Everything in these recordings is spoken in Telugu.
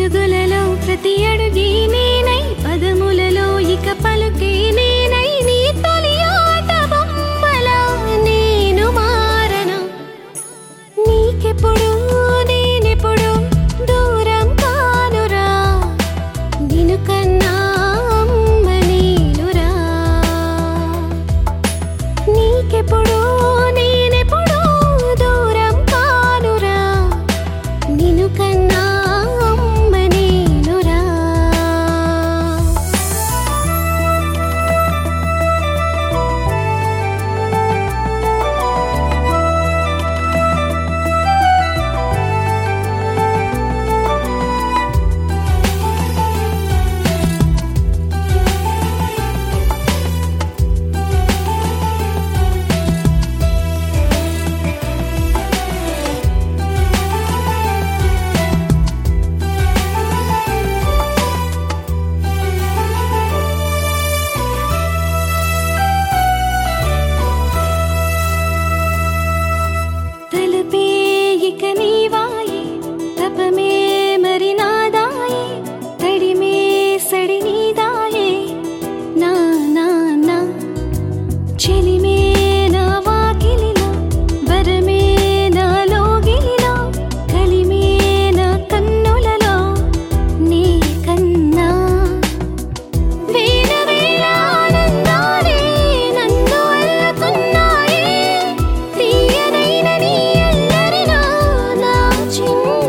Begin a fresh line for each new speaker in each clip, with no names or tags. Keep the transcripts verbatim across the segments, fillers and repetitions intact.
అడుగులలో ప్రతి అడుగే నేనై పదములలో ఇక పలుకే నేనై నీ తొలి ఆట బొమ్మలా నేను మారను నీకెప్పుడు నేనెప్పుడు దూరం కానురా నిన్ను కన్నా అమ్మ నేనురా నీకెప్పుడు నేనెప్పుడు దూరం కానురా నిన్ను కన్నా అమ్మ నేనురా తలపే ఇక నీవాయే తపమే మరి నాదాయే తడిమే సడి నీదాయే నా నా నా చెలిమే నా వాకిలిలో వరమే నాలో గిలిలో కలిమే నా కన్నులలో నీ కన్నా వేల వేల ఆనందాలే నన్ను అల్లుకున్నాయే తీయనైన నీ అల్లరిలో నా చిన్న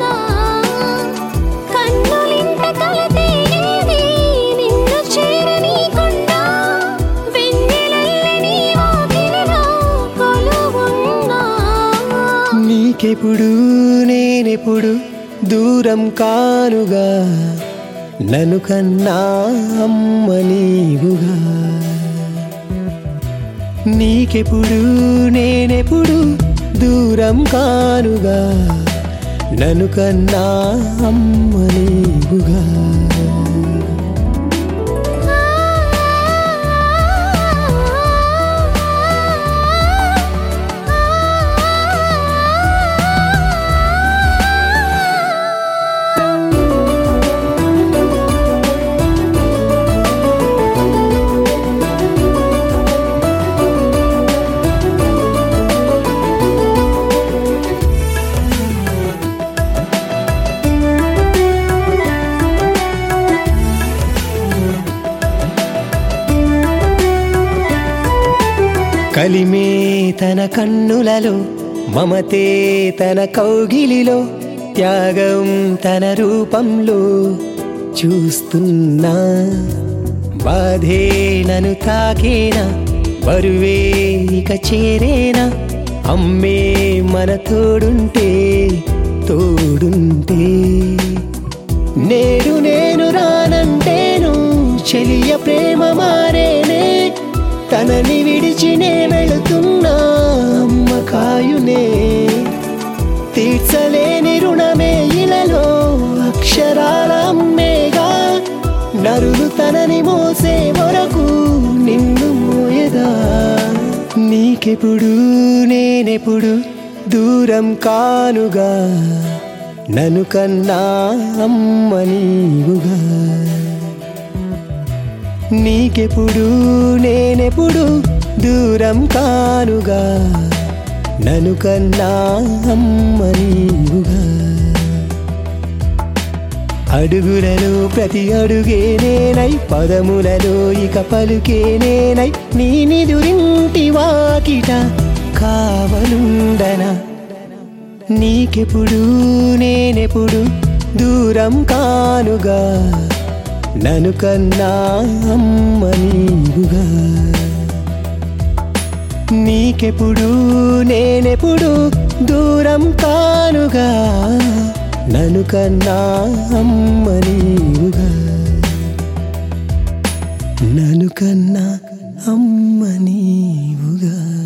కన్నులింత కలతేగేది నిన్ను చేరనీకుండా వెన్నెలల్లే నీ వాకిలిలో కొలువున్నా
నీకెప్పుడు నేనెప్పుడు దూరం కానుగా నన్ను కన్నా అమ్మ నీవుగా నీకెప్పుడు నేనెప్పుడు దూరం కానుగా నన్ను కన్నా అమ్మ నీవుగా కలిమే తన కన్నులలో మమతే తన కౌగిలిలో త్యాగం తన రూపంలో చూస్తున్నా బాధే నన్ను తాకేనా బరువే ఇక చేరేనా అమ్మే మన తోడుంటే తోడుంటే నేడు నేను రానంటేను చెలియ ప్రేమ మారేనే తనని విడిచినే వెళుతున్నా అమ్మ కాయునే తీర్చలేని రుణమే ఇలలో అక్షరాల అమ్మేగా నరులు తనని మోసే వరకు నిన్ను మోయదా నీకెప్పుడు నేనెప్పుడు దూరం కానుగా నన్ను కన్నా అమ్మ నీవుగా నీకెప్పుడు నేనెప్పుడు దూరం కానుగా నన్ను కన్నా అమ్మ నీవుగా అడుగులలో ప్రతి అడుగే నేనై పదములలో ఇక పలుకే నేనై నీ నిదురింటి వాకిట కావలుండనా నీకెప్పుడు నేనెప్పుడు దూరం కానుగా నన్ను కన్నా అమ్మ నీవుగా నీకెప్పుడు నేనెప్పుడు దూరం కానుగా నన్ను కన్నా అమ్మ నీవుగా నన్ను కన్నా అమ్మ నీవుగా.